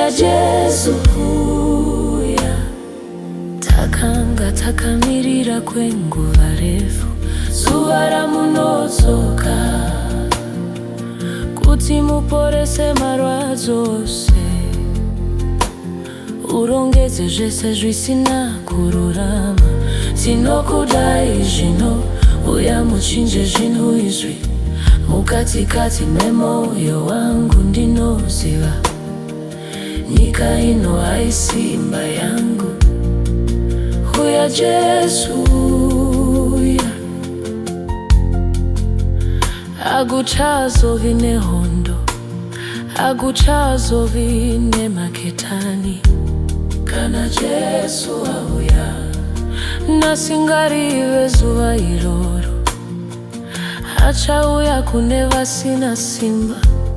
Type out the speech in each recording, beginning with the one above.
uya Jesu uya, takanga takamirira kwenguva refu, zuva ramunodzoka kuti muporese marwadzo ose, urongedze zvese zvisina kururama. Tinokudai zvino, uya muchinje zvinhu izvi mukatikati memwoyo wangu. Ndinoziva nyika ino haisi imba yangu. Uya Jesu uya, hakuchazovi nehondo, hakuchazovi nemaketani. Kana Jesu auya, nasingarive zuva iroro. Achauya kune vasina simba,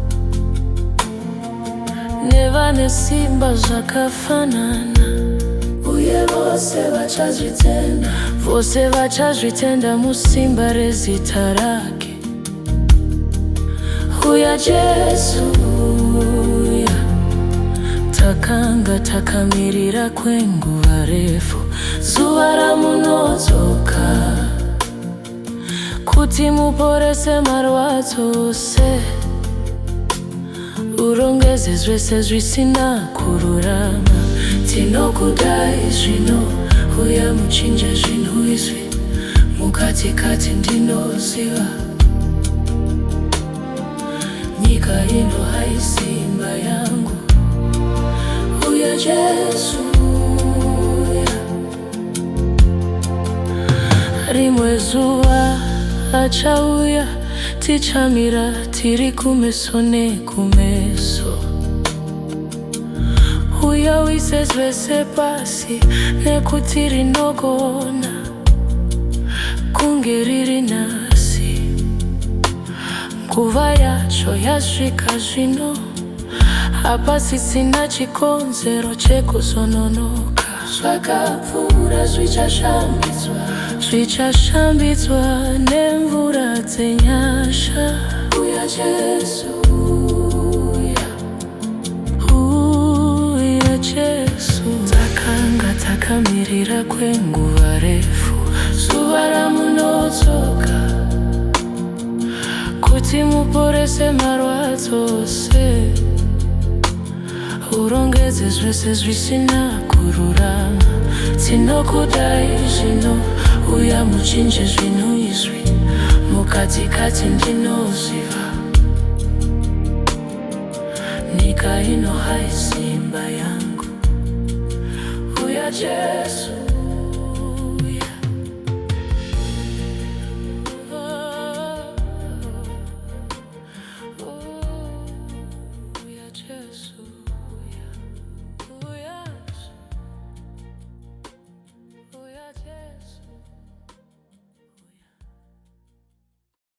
nevane simba zvakafanana. Uye vose vachazvitenda, vose vachazvitenda musimba rezita rake. Uya Jesu uya, takanga takamirira kwenguva refu, zuva ramunodzoka kuti muporese marwadzo ose, urongedze zvese zvisina kururama. Tinokudai zvino, uya muchinje zvinhu izvi mukatikati. Ndinoziva nyika ino haisi imba yangu. Uya Jesu uya, rimwe zuva achauya, tichamira tiri kumeso nekumeso. Uya uise zvese pasi, nekuti rinogona kunge riri nhasi. Nguva yacho yasvika zvino, hapasisina chikonzero chekuzononoka. Zvakapfuura zvichashambidzwa, zvichashambidzwa nemvura dzenyasha. Uya Jesu uya, uya Jesu, takanga takamirira kwenguva refu, zuva ramunodzoka kuti muporese marwadzo ose, urongedze zvese zvisina kururama. Tinokudai zvino, uya muchinje zvinhu izvi mukatikati. Ndinoziva nyika ino haisi imba yangu. Uya Jesu